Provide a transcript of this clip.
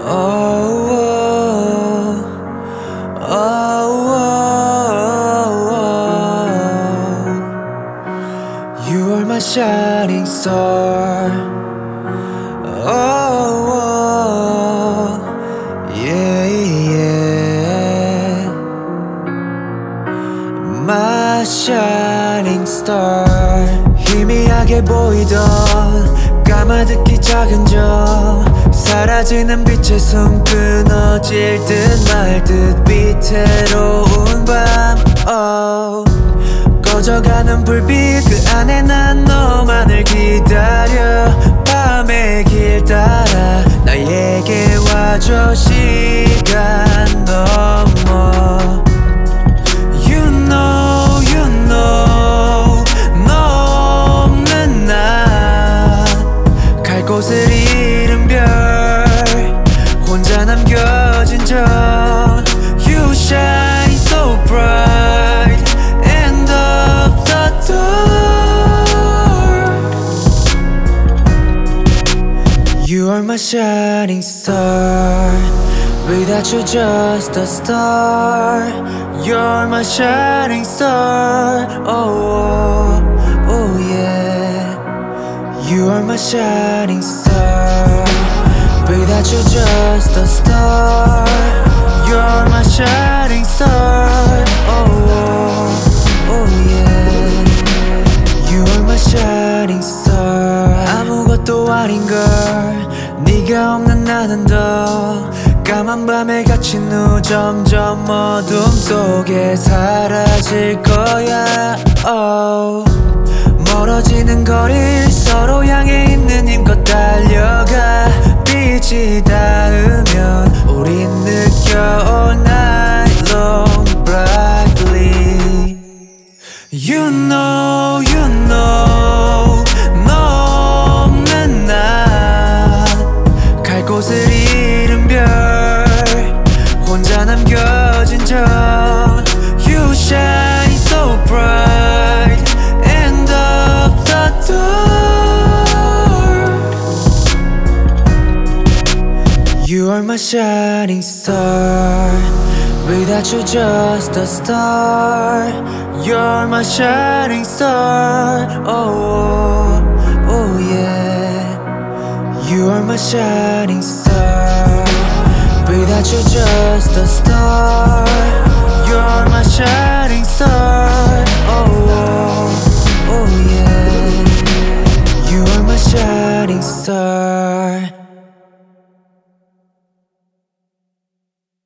You are my shining star. Yeah, yeah. My shining star. 희미하게 보이던 까마득히 작은 점 사라지는 빛에 숨 끊어질 듯 말 듯 위태로운 밤 꺼져가는 불빛 그 안에 난 너만을 기다려 밤의 길 따라 나에게 와줘 시간 넘어 You know, you know 너 없는 나 갈 곳을 잃은 별 혼자 남겨진 점 You shine so bright end of the dark You are my shining star Without you just a star You're my shining star Oh, oh, oh yeah You are my shining star Without you just a star You're my shining star Oh, oh yeah You are my shining star 아무것도 아닌걸 네가 없는 나는 더 까만 밤에 갇힌 후 점점 어둠 속에 사라질 거야 멀어지는 거리 서로 향해 있는 힘껏 달려가 빛이 닿으면 우린 느껴 all night long brightly You know, you know 너 없는 나 갈 곳을 잃은 별 혼자 남겨진 점 You shine so bright end of the dark You are my shining star Without you just a star You're my shining star Oh, oh yeah You are my shining star Without you just a star You're my shining star Oh, oh yeah You are my shining star